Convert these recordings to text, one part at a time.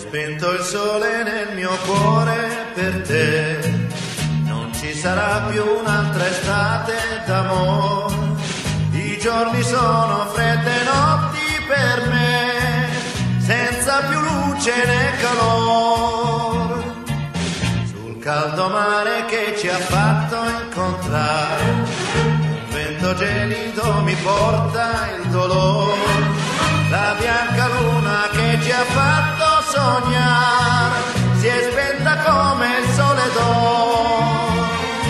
spento il sole nel mio cuore per te, non ci sarà più un'altra estate d'amore, i giorni sono fredde notti per me, senza più luce né calore, sul caldo mare che ci ha fatto incontrare, un vento gelido mi porta il dolore, la bianca luna che ci ha fatto sognare si è spenta come il sole d'oro.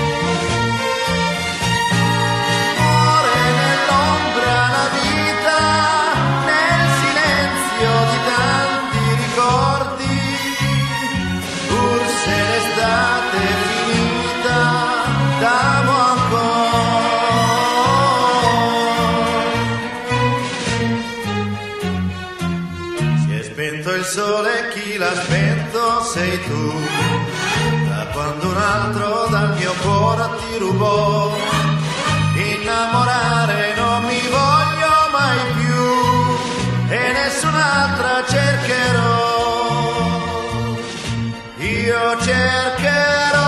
Muore nell'ombra la vita, nel silenzio di tanti ricordi, pur se l'estate è finita, t'amo ancora. Spento il sole, chi l'ha spento sei tu, da quando un altro dal mio cuore ti rubò, innamorare non mi voglio mai più e nessun'altra cercherò, io cercherò.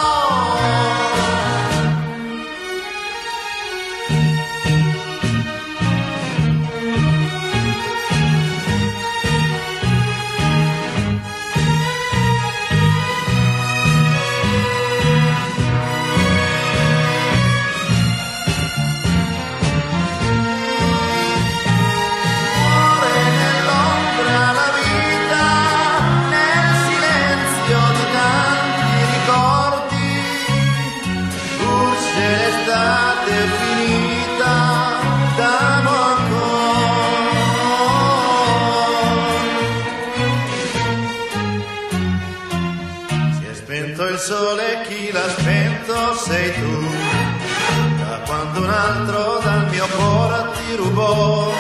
L'estate è finita, t'amo ancora. Si è spento il sole, chi l'ha spento sei tu, da quando un altro dal mio cuore ti rubò,